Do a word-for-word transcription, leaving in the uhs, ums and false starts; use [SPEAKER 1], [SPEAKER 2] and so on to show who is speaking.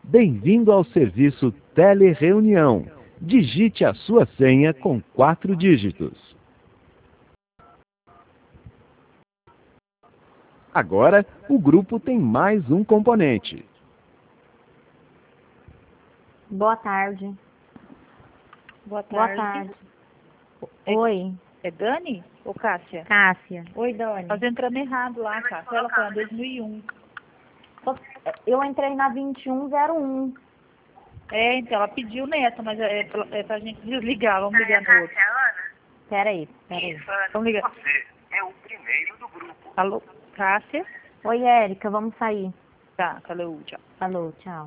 [SPEAKER 1] Bem-vindo ao serviço Telereunião. Digite a sua senha com quatro dígitos. Agora, o grupo tem mais um componente.
[SPEAKER 2] Boa tarde.
[SPEAKER 3] Boa
[SPEAKER 2] Boa
[SPEAKER 3] tarde.
[SPEAKER 2] tarde.
[SPEAKER 3] É-
[SPEAKER 2] Oi,
[SPEAKER 3] É Dani ou Cássia?
[SPEAKER 2] Cássia. Oi, Dani.
[SPEAKER 3] Nós entramos errado lá, Cássia. Ela falou dois mil e um.
[SPEAKER 2] Eu entrei na vinte e um zero um.
[SPEAKER 3] É, então, ela pediu nessa, mas é, pra- é pra gente desligar. Vamos ligar no outro.
[SPEAKER 2] Peraí, peraí.
[SPEAKER 3] Vamos ligar.
[SPEAKER 4] Você é o primeiro do grupo.
[SPEAKER 3] Alô, Cássia?
[SPEAKER 2] Oi, Érica, vamos sair.
[SPEAKER 3] Tá, falou, tchau.
[SPEAKER 2] Falou, tchau.